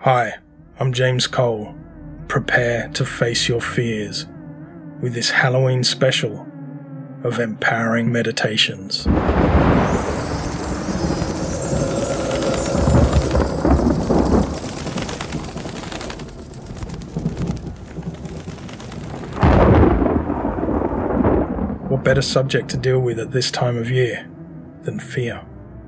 Hi, I'm James Cole. Prepare to face your fears with this Halloween special of Empowering Meditations. What better subject to deal with at this time of year than fear?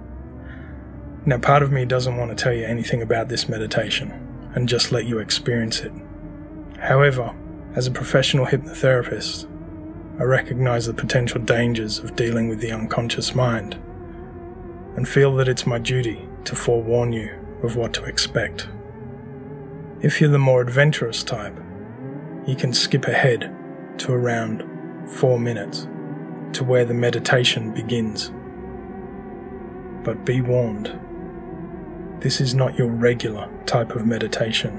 Now, part of me doesn't want to tell you anything about this meditation and just let you experience it. However, as a professional hypnotherapist, I recognize the potential dangers of dealing with the unconscious mind and feel that it's my duty to forewarn you of what to expect. If you're the more adventurous type, you can skip ahead to around 4 minutes to where the meditation begins. But be warned, this is not your regular type of meditation.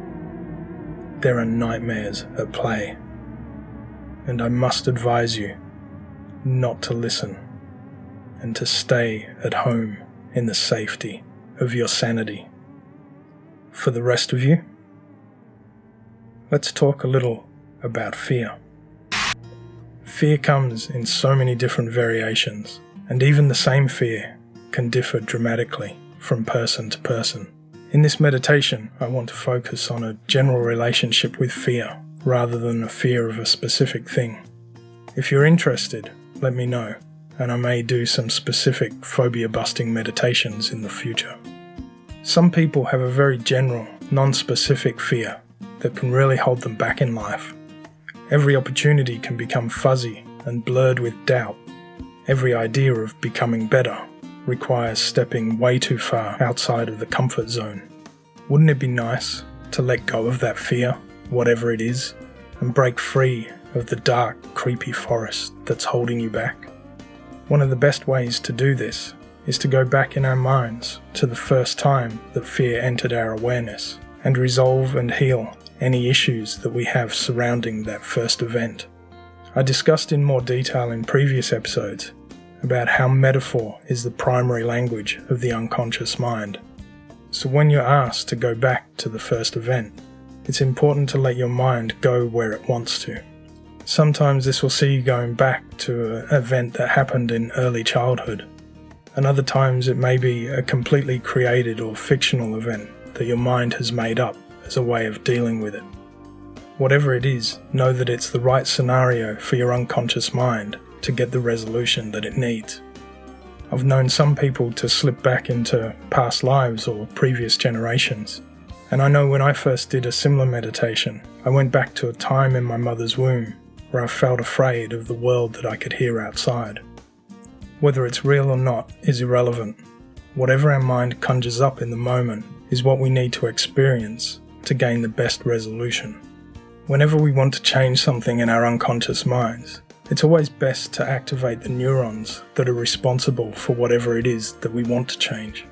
There are nightmares at play, and I must advise you not to listen and to stay at home in the safety of your sanity. For the rest of you, let's talk a little about fear. Fear comes in so many different variations, and even the same fear can differ dramatically from person to person. In this meditation, I want to focus on a general relationship with fear, rather than a fear of a specific thing. If you're interested, let me know, and I may do some specific phobia-busting meditations in the future. Some people have a very general, non-specific fear that can really hold them back in life. Every opportunity can become fuzzy and blurred with doubt. Every idea of becoming better requires stepping way too far outside of the comfort zone. Wouldn't it be nice to let go of that fear, whatever it is, and break free of the dark, creepy forest that's holding you back? One of the best ways to do this is to go back in our minds to the first time that fear entered our awareness and resolve and heal any issues that we have surrounding that first event. I discussed in more detail in previous episodes about how metaphor is the primary language of the unconscious mind. So when you're asked to go back to the first event, it's important to let your mind go where it wants to. Sometimes this will see you going back to an event that happened in early childhood, and other times it may be a completely created or fictional event that your mind has made up as a way of dealing with it. Whatever it is, know that it's the right scenario for your unconscious mind to get the resolution that it needs. I've known some people to slip back into past lives or previous generations, and I know when I first did a similar meditation, I went back to a time in my mother's womb where I felt afraid of the world that I could hear outside. Whether it's real or not is irrelevant. Whatever our mind conjures up in the moment is what we need to experience to gain the best resolution. Whenever we want to change something in our unconscious minds, it's always best to activate the neurons that are responsible for whatever it is that we want to change.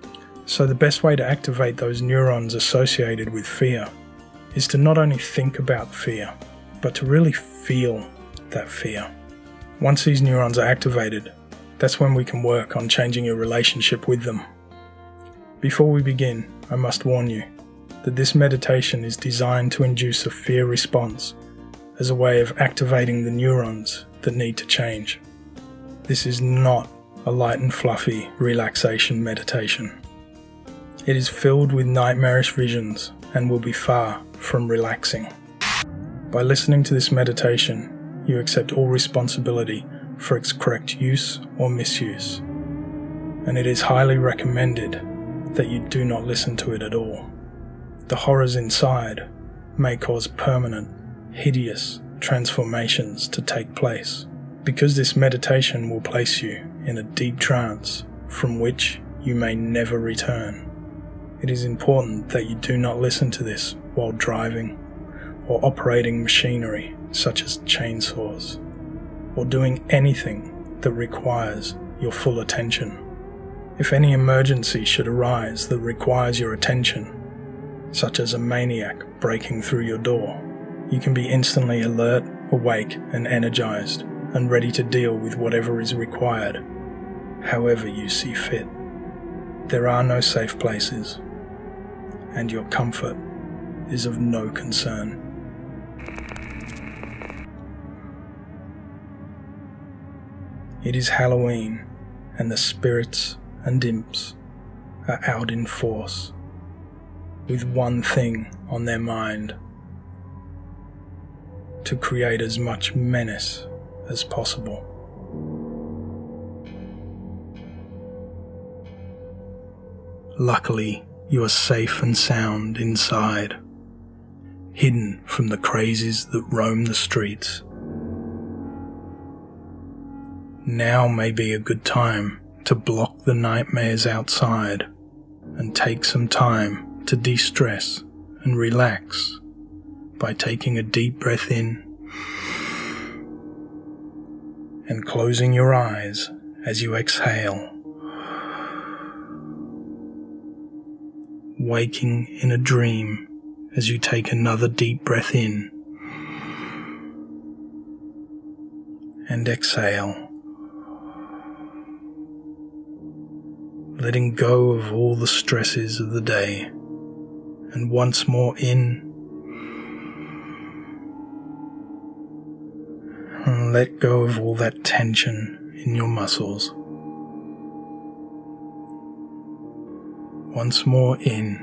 So the best way to activate those neurons associated with fear is to not only think about fear, but to really feel that fear. Once these neurons are activated, that's when we can work on changing your relationship with them. Before we begin, I must warn you that this meditation is designed to induce a fear response as a way of activating the neurons that need to change. This is not a light and fluffy relaxation meditation. It is filled with nightmarish visions and will be far from relaxing. By listening to this meditation, you accept all responsibility for its correct use or misuse, and it is highly recommended that you do not listen to it at all. The horrors inside may cause permanent, hideous transformations to take place, because this meditation will place you in a deep trance from which you may never return. It is important that you do not listen to this while driving or operating machinery such as chainsaws, or doing anything that requires your full attention. If any emergency should arise that requires your attention, such as a maniac breaking through your door, you can be instantly alert, awake, and energized, and ready to deal with whatever is required, however you see fit. There are no safe places, and your comfort is of no concern. It is Halloween, and the spirits and imps are out in force, with one thing on their mind: to create as much menace as possible. Luckily, you are safe and sound inside, hidden from the crazies that roam the streets. Now may be a good time to block the nightmares outside and take some time to de-stress and relax by taking a deep breath in and closing your eyes as you exhale, waking in a dream as you take another deep breath in and exhale, letting go of all the stresses of the day, and once more in and let go of all that tension in your muscles. Once more in,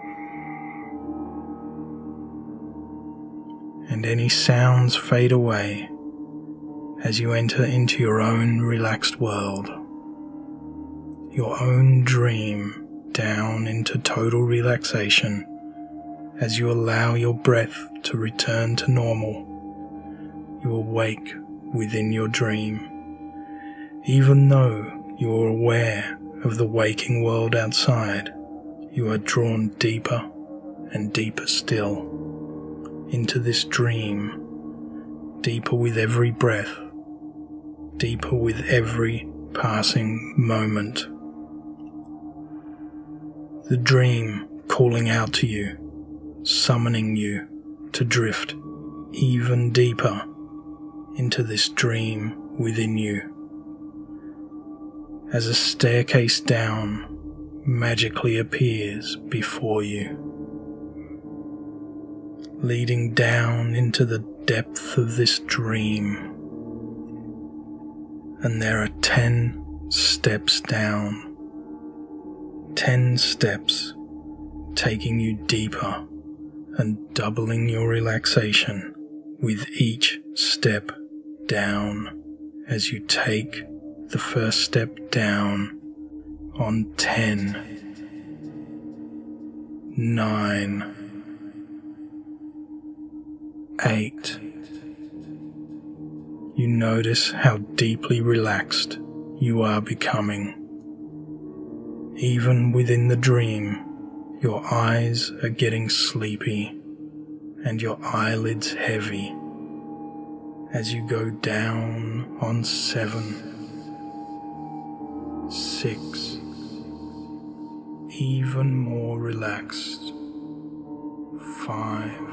and any sounds fade away as you enter into your own relaxed world, your own dream down into total relaxation as you allow your breath to return to normal. You awake within your dream, even though you are aware of the waking world outside. You are drawn deeper and deeper still into this dream, deeper with every breath, deeper with every passing moment. The dream calling out to you, summoning you to drift even deeper into this dream within you. As a staircase down magically appears before you, leading down into the depth of this dream. And there are 10 steps down, 10 steps taking you deeper and doubling your relaxation with each step down as you take the first step down on 10, 9, 8. You notice how deeply relaxed you are becoming. Even within the dream, your eyes are getting sleepy and your eyelids heavy as you go down on 7, 6, even more relaxed, 5,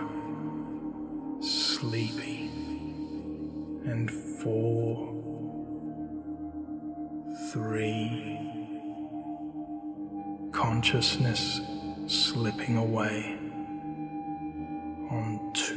sleepy, and 4, 3, consciousness slipping away on 2.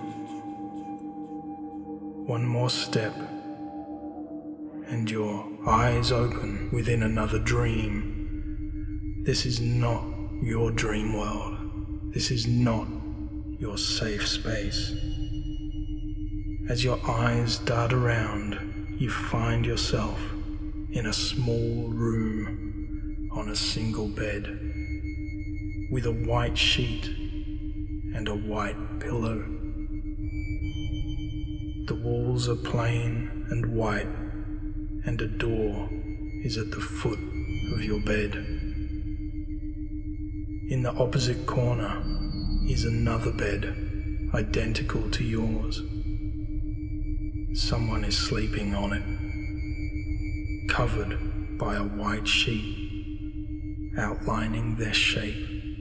One more step, and your eyes open within another dream. This is not your dream world. This is not your safe space. As your eyes dart around, you find yourself in a small room on a single bed, with a white sheet and a white pillow. The walls are plain and white, and a door is at the foot of your bed. In the opposite corner is another bed, identical to yours. Someone is sleeping on it, covered by a white sheet, outlining their shape.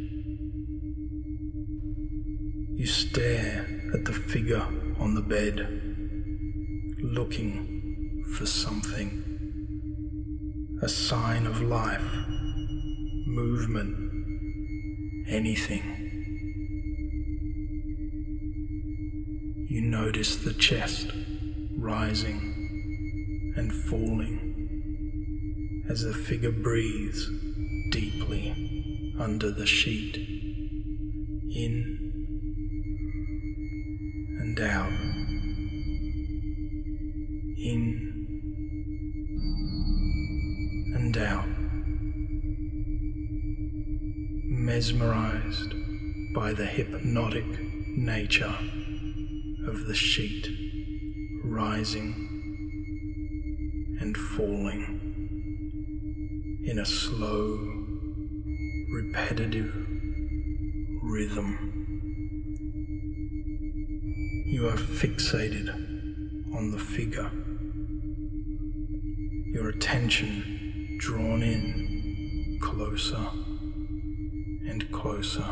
You stare at the figure on the bed, looking for something. A sign of life, movement, anything. You notice the chest rising and falling as the figure breathes deeply under the sheet, in and out, in and out, mesmerized by the hypnotic nature of the sheet rising and falling in a slow, repetitive rhythm. You are fixated on the figure, your attention drawn in closer and closer,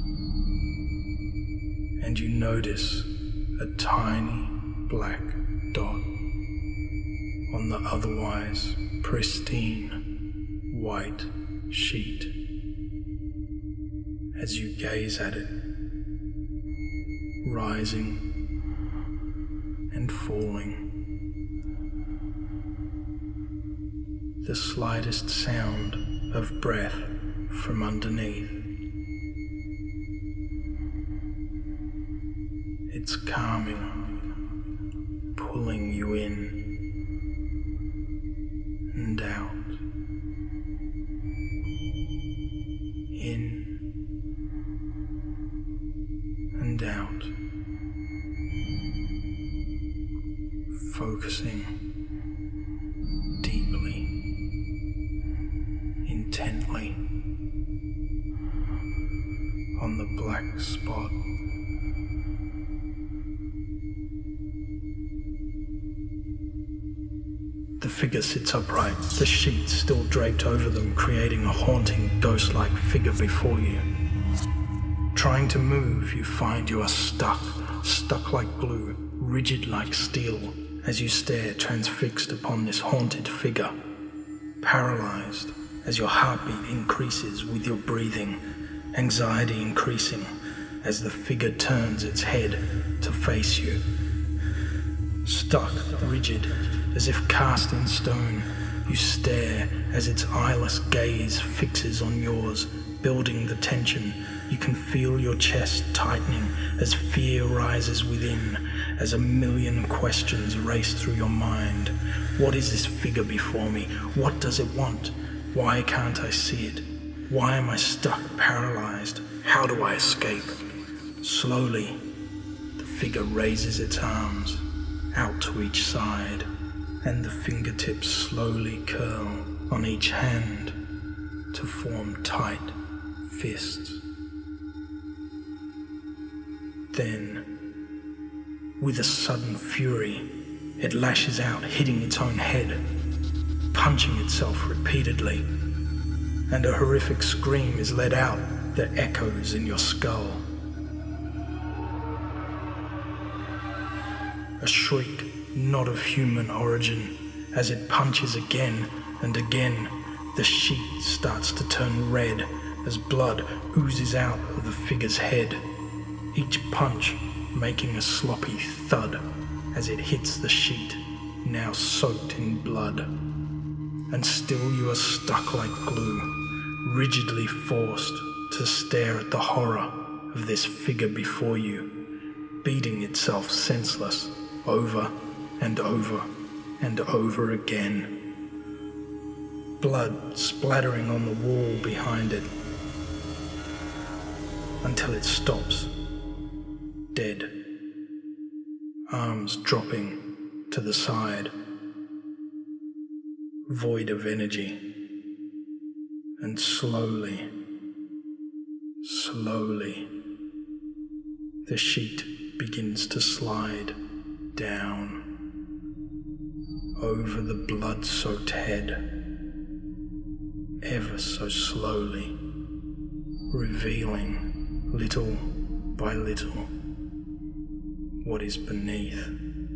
and you notice a tiny black dot on the otherwise pristine white sheet. As you gaze at it, rising and falling, the slightest sound of breath from underneath. It's calming, pulling you in and out, in and out, focusing deeply, intently on the black spot. The figure sits upright, the sheet still draped over them, creating a haunting, ghost-like figure before you. Trying to move, you find you are stuck like glue, rigid like steel, as you stare transfixed upon this haunted figure, paralyzed as your heartbeat increases with your breathing, anxiety increasing as the figure turns its head to face you. Stuck, rigid, as if cast in stone, you stare as its eyeless gaze fixes on yours, building the tension. You can feel your chest tightening as fear rises within, as a million questions race through your mind. What is this figure before me? What does it want? Why can't I see it? Why am I stuck, paralyzed? How do I escape? Slowly, the figure raises its arms out to each side, and the fingertips slowly curl on each hand to form tight fists. Then, with a sudden fury, it lashes out, hitting its own head, punching itself repeatedly, and a horrific scream is let out that echoes in your skull. A shriek not of human origin, as it punches again and again. The sheet starts to turn red as blood oozes out of the figure's head, each punch making a sloppy thud as it hits the sheet, now soaked in blood. And still you are stuck like glue, rigidly forced to stare at the horror of this figure before you, beating itself senseless over and over and over again. Blood splattering on the wall behind it, until it stops, dead, arms dropping to the side, void of energy, and slowly, the sheet begins to slide down over the blood-soaked head, ever so slowly, revealing little by little what is beneath,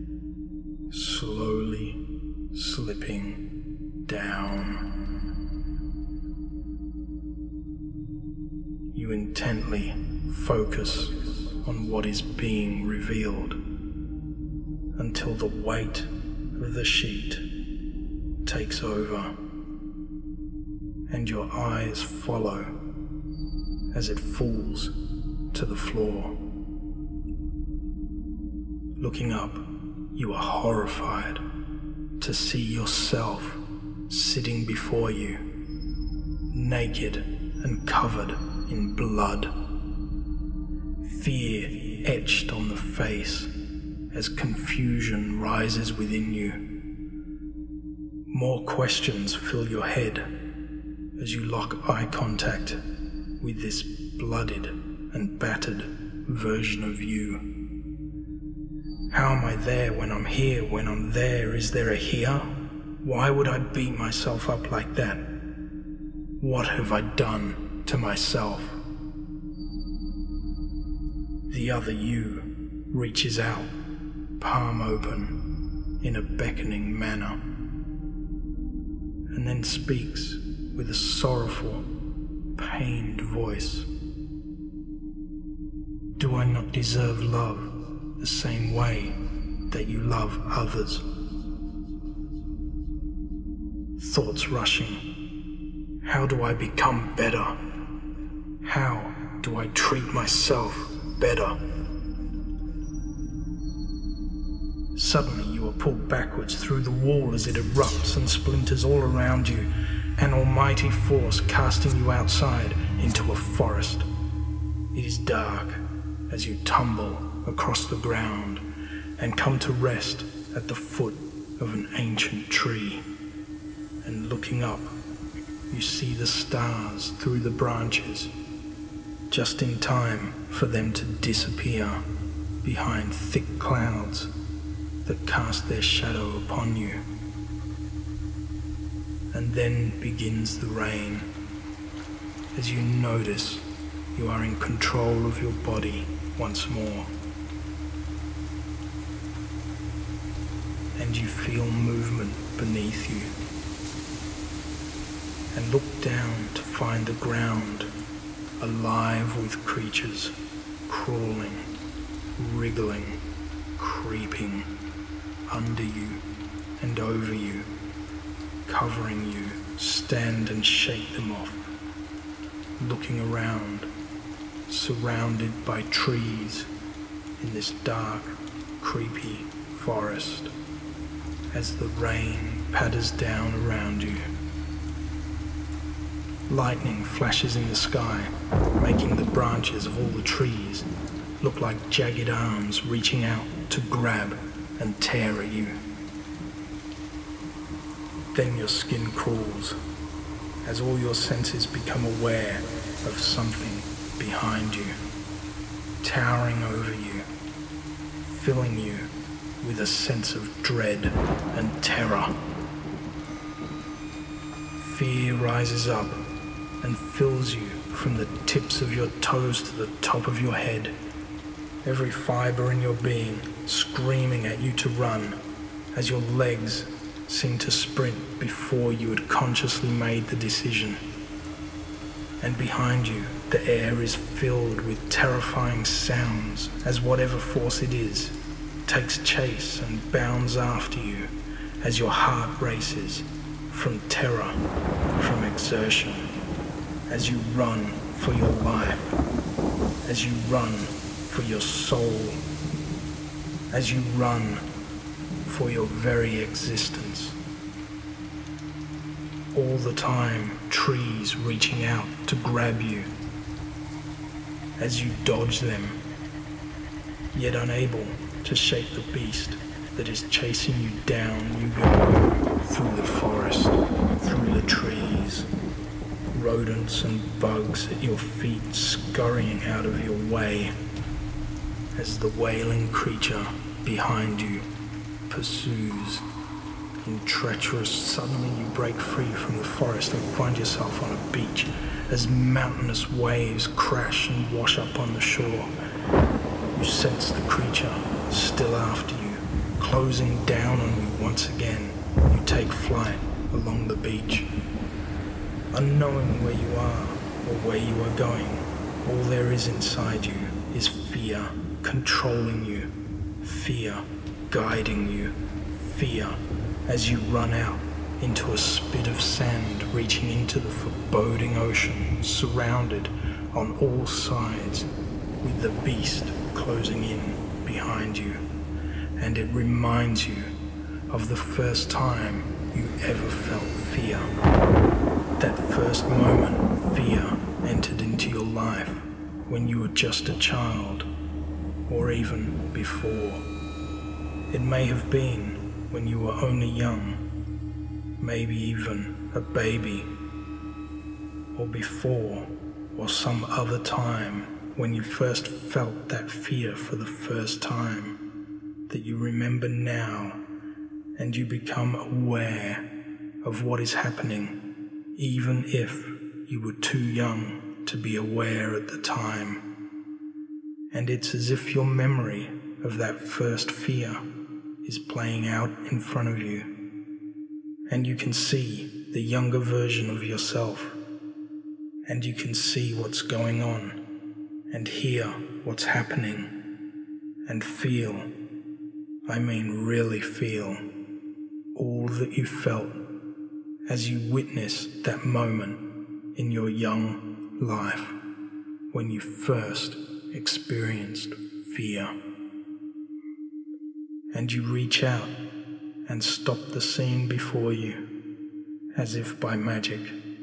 slowly slipping down. You You intently focus on what is being revealed until the weight of the sheet takes over and your eyes follow as it falls to the floor. Looking up, you are horrified to see yourself sitting before you, naked and covered in blood. Fear etched on the face as confusion rises within you. More questions fill your head as you lock eye contact with this bloodied and battered version of you. How am I there when I'm here? When I'm there, is there a here? Why would I beat myself up like that? What have I done to myself? The other you reaches out, palm open, in a beckoning manner, and then speaks with a sorrowful, pained voice. Do I not deserve love the same way that you love others? Thoughts rushing. How do I become better? How do I treat myself better? Suddenly you are pulled backwards through the wall as it erupts and splinters all around you, an almighty force casting you outside into a forest. It is dark as you tumble across the ground and come to rest at the foot of an ancient tree. And looking up, you see the stars through the branches, just in time for them to disappear behind thick clouds that cast their shadow upon you. And then begins the rain, as you notice you are in control of your body once more. And you feel movement beneath you, and look down to find the ground alive with creatures crawling, wriggling, creeping under you and over you, covering you. Stand and shake them off, looking around, surrounded by trees in this dark, creepy forest as the rain patters down around you. Lightning flashes in the sky, making the branches of all the trees look like jagged arms reaching out to grab and tear at you. Then your skin crawls as all your senses become aware of something behind you, towering over you, filling you with a sense of dread and terror. Fear rises up and fills you from the tips of your toes to the top of your head, every fiber in your being screaming at you to run as your legs seem to sprint before you had consciously made the decision. And behind you, the air is filled with terrifying sounds as whatever force it is takes chase and bounds after you as your heart races from terror, from exertion, as you run for your life, as you run for your soul, as you run for your very existence. All the time, trees reaching out to grab you. As you dodge them, yet unable to shake the beast that is chasing you down, you go through the forest, through the trees, rodents and bugs at your feet scurrying out of your way as the wailing creature behind you pursues. In treacherous, suddenly you break free from the forest and find yourself on a beach as mountainous waves crash and wash up on the shore. You sense the creature still after you, closing down on you once again. You take flight along the beach, unknowing where you are or where you are going, All there is inside you is fear controlling you, fear guiding you, fear as you run out into a spit of sand reaching into the foreboding ocean, surrounded on all sides with the beast closing in behind you. And it reminds you of the first time you ever felt fear. That first moment fear entered into your life when you were just a child, or even before. It may have been when you were only young, maybe even a baby, or before, or some other time when you first felt that fear for the first time that you remember now, and you become aware of what is happening, even if you were too young to be aware at the time. And it's as if your memory of that first fear is playing out in front of you, and you can see the younger version of yourself, and you can see what's going on, and hear what's happening, and feel, I mean really feel, all that you felt as you witnessed that moment in your young life when you first experienced fear. And you reach out and stop the scene before you as if by magic,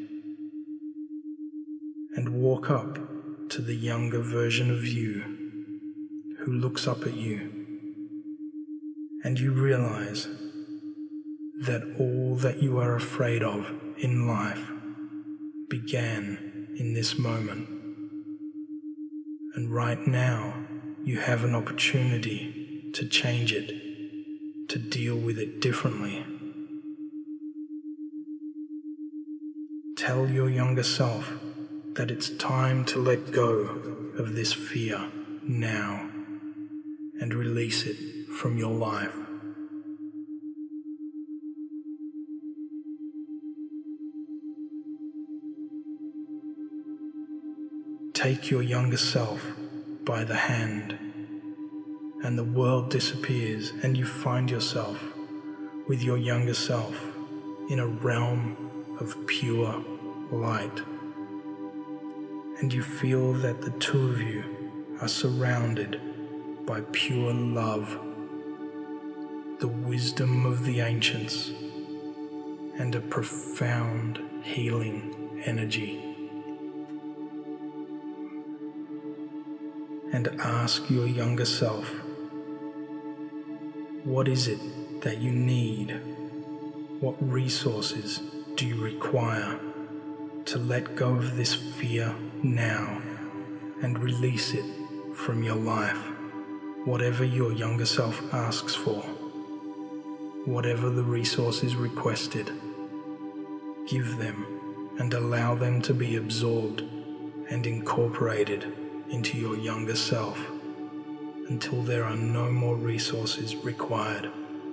and walk up to the younger version of you who looks up at you, and you realize that all that you are afraid of in life began in this moment. And right now you have an opportunity to change it, to deal with it differently. Tell your younger self that it's time to let go of this fear now and release it from your life. Take your younger self by the hand, and the world disappears, and you find yourself with your younger self in a realm of pure light. And you feel that the two of you are surrounded by pure love, the wisdom of the ancients, and a profound healing energy. And ask your younger self, what is it that you need? What resources do you require to let go of this fear now and release it from your life? Whatever your younger self asks for, whatever the resources requested, give them and allow them to be absorbed and incorporated into your younger self until there are no more resources required.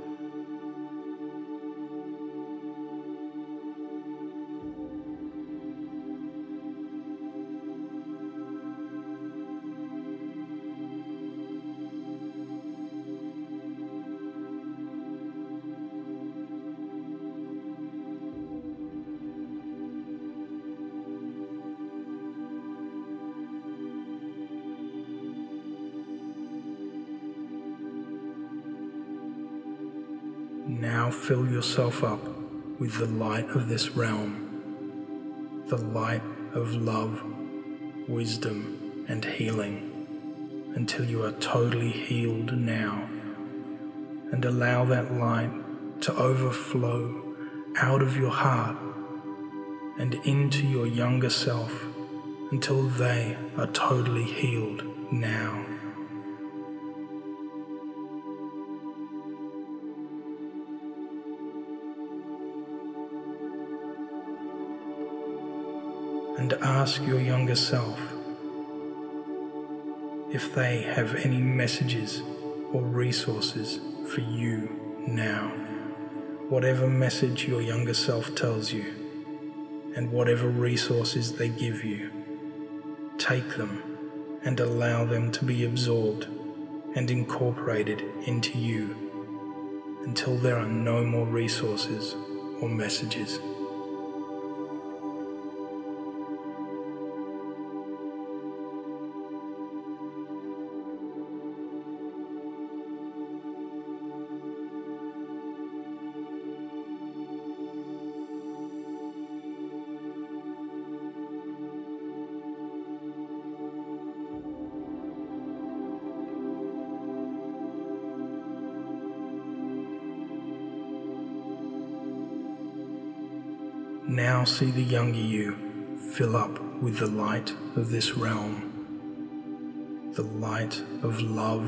Now fill yourself up with the light of this realm, the light of love, wisdom, and healing, until you are totally healed now, and allow that light to overflow out of your heart and into your younger self until they are totally healed now. And ask your younger self if they have any messages or resources for you now. Whatever message your younger self tells you, and whatever resources they give you, Take them and allow them to be absorbed and incorporated into you until there are no more resources or messages. Now see the younger you fill up with the light of this realm, the light of love,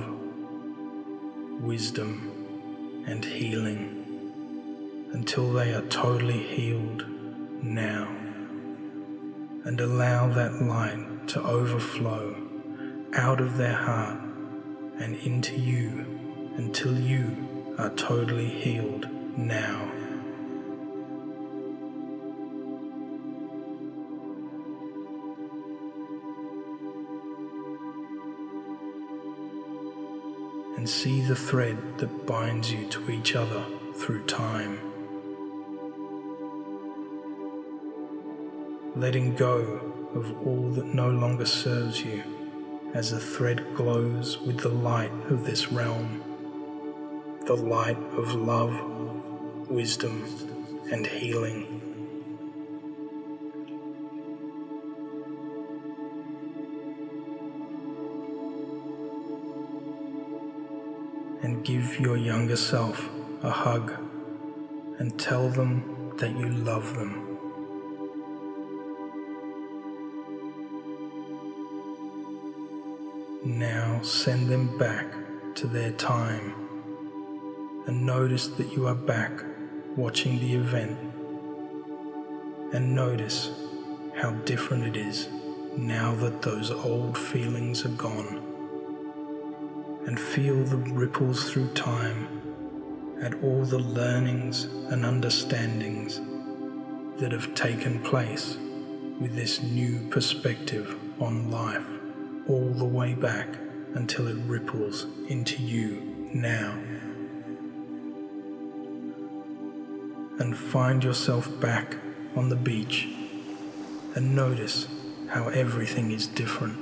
wisdom, and healing, until they are totally healed now. And allow that light to overflow out of their heart and into you until you are totally healed now. And see the thread that binds you to each other through time. Letting go of all that no longer serves you as the thread glows with the light of this realm, the light of love, wisdom, and healing. And give your younger self a hug and tell them that you love them. Now send them back to their time and notice that you are back watching the event, and notice how different it is now that those old feelings are gone. And feel the ripples through time at all the learnings and understandings that have taken place with this new perspective on life, all the way back until it ripples into you now. And find yourself back on the beach and notice how everything is different.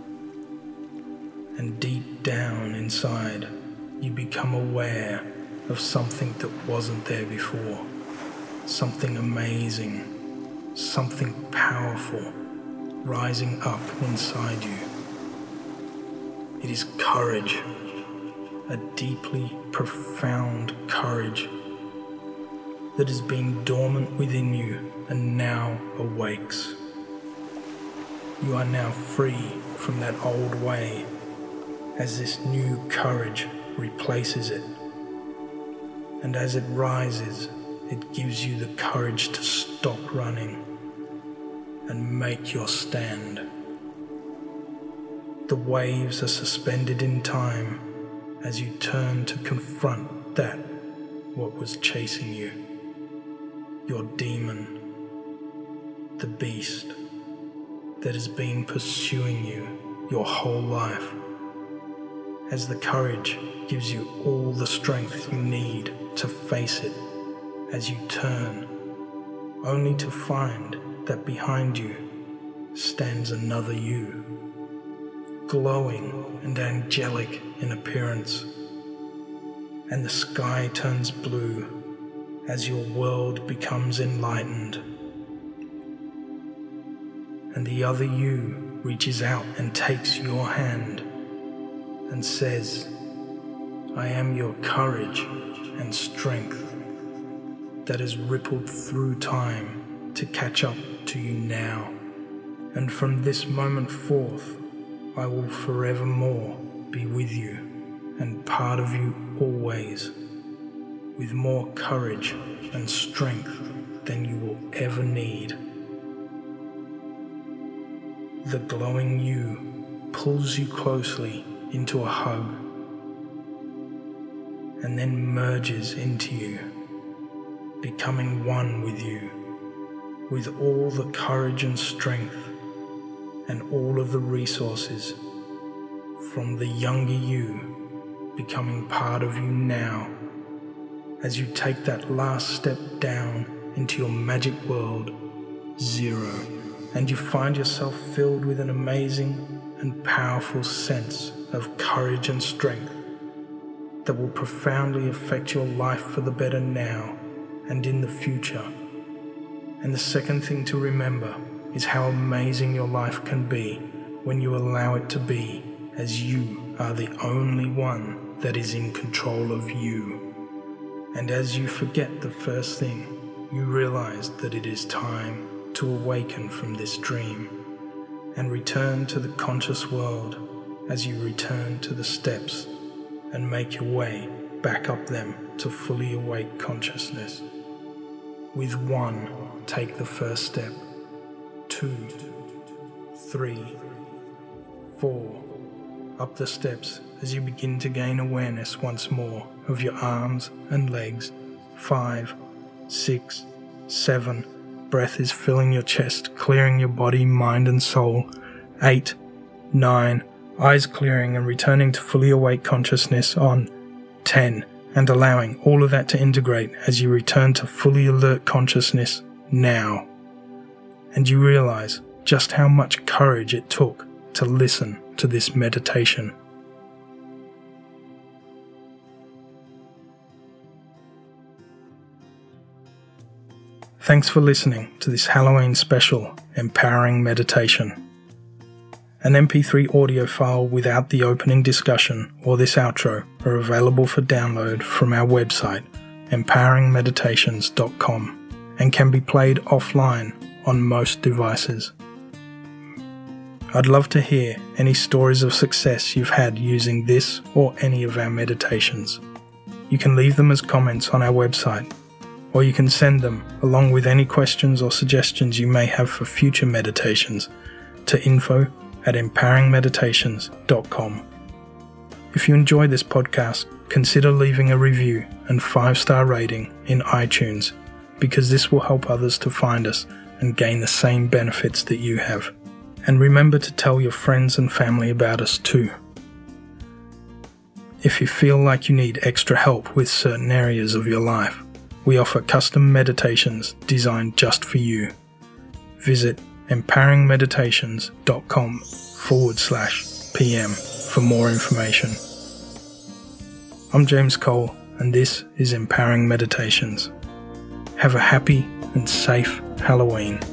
And deep down inside, you become aware of something that wasn't there before, something amazing, something powerful rising up inside you. It is courage, a deeply profound courage that has been dormant within you and now awakes. You are now free from that old way as this new courage replaces it. And as it rises, it gives you the courage to stop running and make your stand. The waves are suspended in time as you turn to confront that what was chasing you, your demon, the beast that has been pursuing you your whole life. As the courage gives you all the strength you need to face it as you turn, only to find that behind you stands another you, glowing and angelic in appearance, and the sky turns blue as your world becomes enlightened. And the other you reaches out and takes your hand and says, I am your courage and strength that has rippled through time to catch up to you now. And from this moment forth, I will forevermore be with you and part of you always, with more courage and strength than you will ever need. The glowing you pulls you closely into a hug and then merges into you, becoming one with you, with all the courage and strength and all of the resources from the younger you becoming part of you now as you take that last step down into your magic world, 0, and you find yourself filled with an amazing and powerful sense of courage and strength that will profoundly affect your life for the better now and in the future. And the second thing to remember is how amazing your life can be when you allow it to be, as you are the only one that is in control of you. And as you forget the first thing, you realize that it is time to awaken from this dream and return to the conscious world as you return to the steps and make your way back up them to fully awake consciousness. With 1, take the first step. 2, 3, 4, up the steps as you begin to gain awareness once more of your arms and legs. 5, 6, 7, breath is filling your chest, clearing your body, mind and soul. 8, 9, eyes clearing and returning to fully awake consciousness on 10, and allowing all of that to integrate as you return to fully alert consciousness now. And you realize just how much courage it took to listen to this meditation. Thanks for listening to this Halloween special empowering meditation. An MP3 audio file without the opening discussion or this outro are available for download from our website, empoweringmeditations.com, and can be played offline on most devices. I'd love to hear any stories of success you've had using this or any of our meditations. You can leave them as comments on our website, or you can send them along with any questions or suggestions you may have for future meditations to info@empoweringmeditations.com. If you enjoy this podcast, consider leaving a review and 5-star rating in iTunes, because this will help others to find us and gain the same benefits that you have. And remember to tell your friends and family about us too. If you feel like you need extra help with certain areas of your life, we offer custom meditations designed just for you. Visit empoweringmeditations.com/PM for more information. I'm James Cole, and this is Empowering Meditations. Have a happy and safe Halloween.